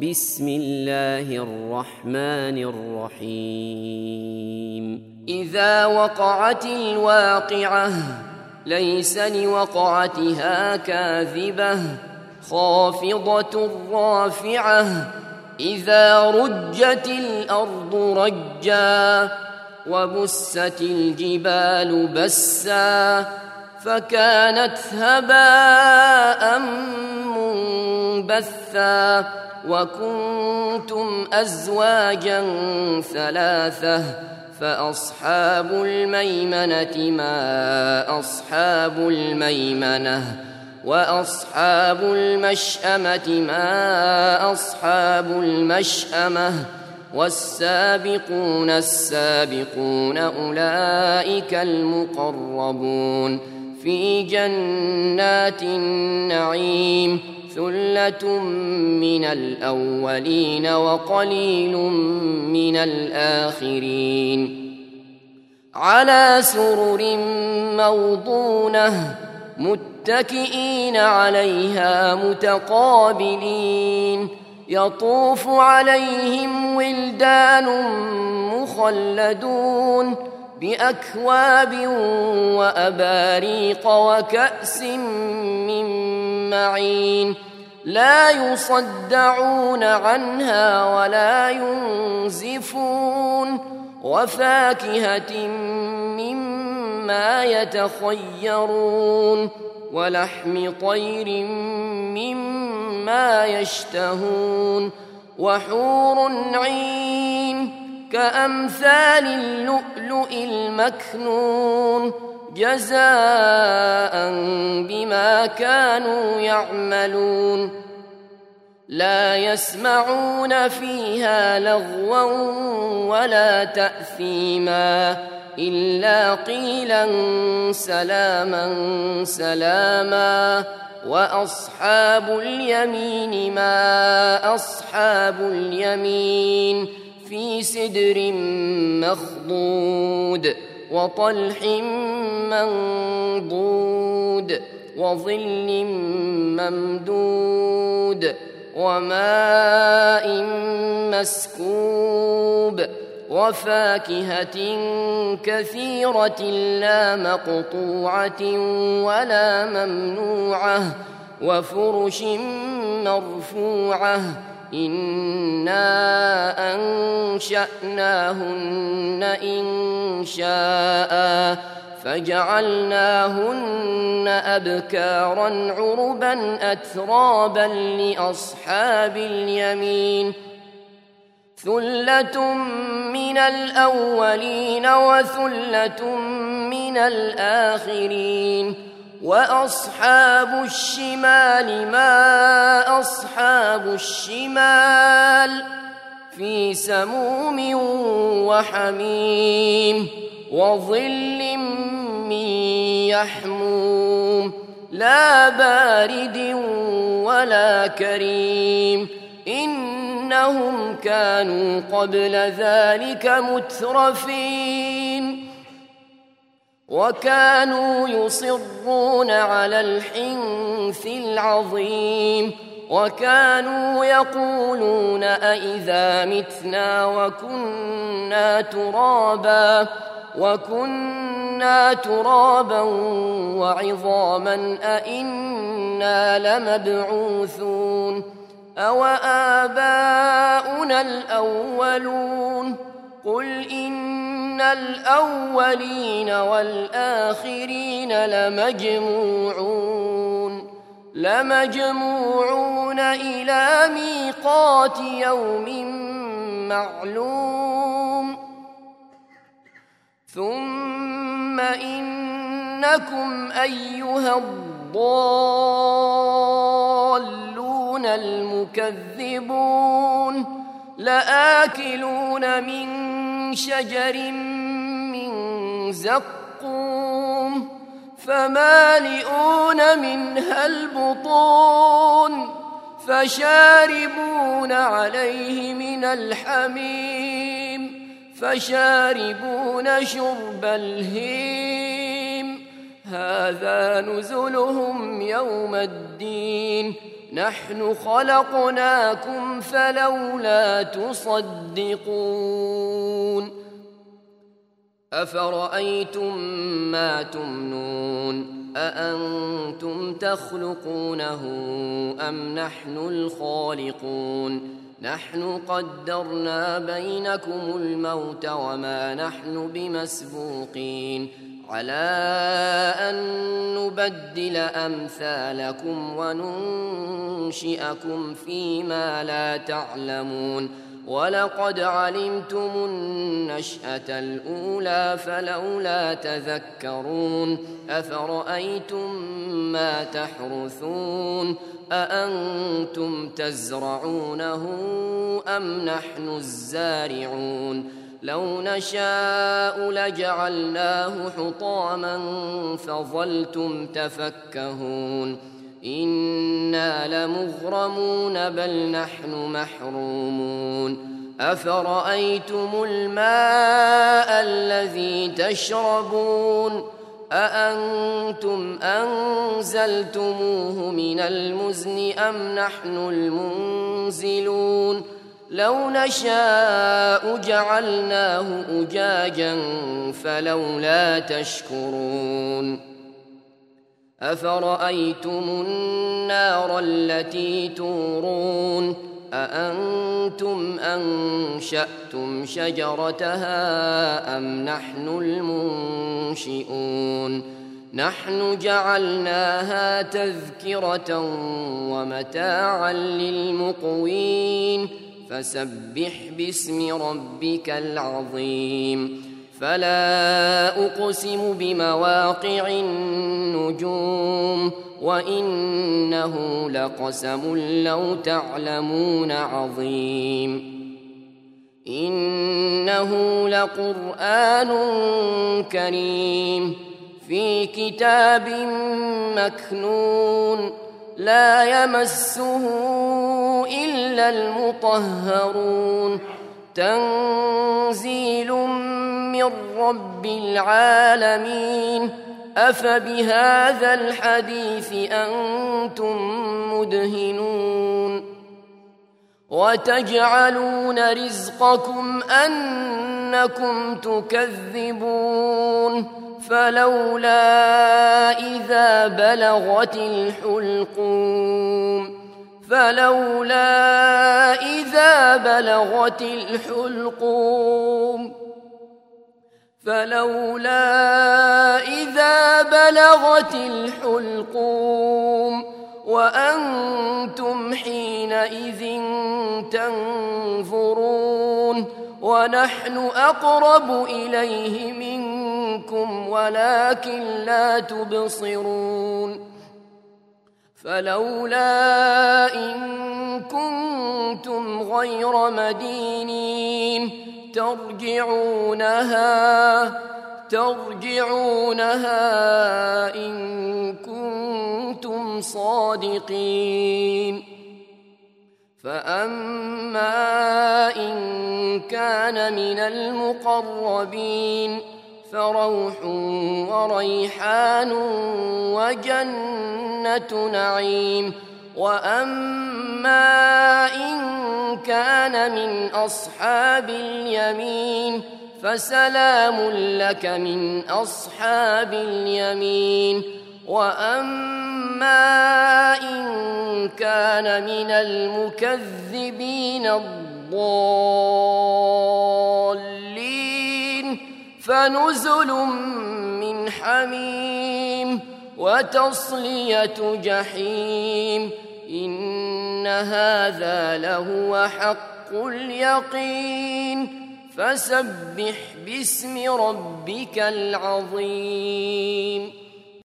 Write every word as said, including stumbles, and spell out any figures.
بسم الله الرحمن الرحيم إذا وقعت الواقعة ليس لوقعتها كاذبة خافضة رافعة إذا رجت الأرض رجا وبست الجبال بسا فكانت هباء منبثا وكنتم أزواجا ثلاثة فأصحاب الميمنة ما أصحاب الميمنة وأصحاب المشأمة ما أصحاب المشأمة والسابقون السابقون أولئك المقربون في جنات النعيم ثلة من الأولين وقليل من الآخرين على سرر موضونة متكئين عليها متقابلين يطوف عليهم ولدان مخلدون بأكواب وأباريق وكأس من معين لا يصدعون عنها ولا ينزفون وفاكهة مما يتخيرون ولحم طير مما يشتهون وحور عين كأمثال اللؤلؤ المكنون جزاء بما كانوا يعملون لا يسمعون فيها لغوا ولا تأثيما إلا قيلا سلاما سلاما وأصحاب اليمين ما أصحاب اليمين في سدر مخضود وطلح منضود وظل ممدود وماء مسكوب وفاكهة كثيرة لا مقطوعة ولا ممنوعة وفرش مرفوعة إنا أنشأناهن إنشاء فجعلناهن أبكارا عربا أترابا لأصحاب اليمين ثلة من الأولين وثلة من الآخرين وأصحاب الشمال ما أصحاب الشمال في سموم وحميم وظل من يحموم لا بارد ولا كريم إنهم كانوا قبل ذلك مترفين وكانوا يصرون على الحنث العظيم وكانوا يقولون أئذا متنا وكنا ترابا وكنا ترابا وعظاما أئنا لمبعوثون أو آباؤنا الأولون قل إن الأولين والآخرين لمجموعون لمجموعون إلى ميقات يوم معلوم ثم إنكم أيها الضالون المكذبون لآكلون من شجر من زقوم فمالئون منها البطون فشاربون عليه من الحميم فشاربون شرب الهيم هذا نزلهم يوم الدين نحن خلقناكم فلولا تصدقون أفرأيتم ما تمنون أأنتم تخلقونه أم نحن الخالقون نحن قدرنا بينكم الموت وما نحن بمسبوقين على أن نبدل أمثالكم وننشئكم فيما لا تعلمون ولقد علمتم النشأة الأولى فلولا تذكرون أفرأيتم ما تحرثون أأنتم تزرعونه أم نحن الزارعون لو نشاء لجعلناه حطاما فظلتم تفكهون إنا لمغرمون بل نحن محرومون أفرأيتم الماء الذي تشربون أأنتم أنزلتموه من المزن أم نحن المنزلون لو نشاء جعلناه أجاجا فلولا تشكرون أفرأيتم النار التي تورون أأنتم أنشأتم شجرتها أم نحن المنشئون نحن جعلناها تذكرة ومتاعا للمقوين فسبح باسم ربك العظيم فلا أقسم بمواقع النجوم وإنه لقسم لو تعلمون عظيم إنه لقرآن كريم في كتاب مكنون لا يمسه إلا المطهرون تنزيل من رب العالمين أفبهذا الحديث أنتم مدهنون وتجعلون رزقكم أنكم تكذبون فلولا إذا بلغت الحلقوم فلولا إذا بلغت الحلقوم فلولا إذا بلغت الحلقوم وأنتم حينئذ تنظرون ونحن أقرب إليه منكم ولكن لا تبصرون فلولا إن كنتم غير مدينين ترجعونها ترجعونها إن كنتم صادقين فأما إن كان من المقربين فروح وريحان وجنة نعيم وأما إن كان من أصحاب اليمين فسلام لك من أصحاب اليمين وأما إن كان من المكذبين الضالين فنزل من حميم وتصلية جحيم إن هذا لهو حق اليقين فسبح باسم ربك العظيم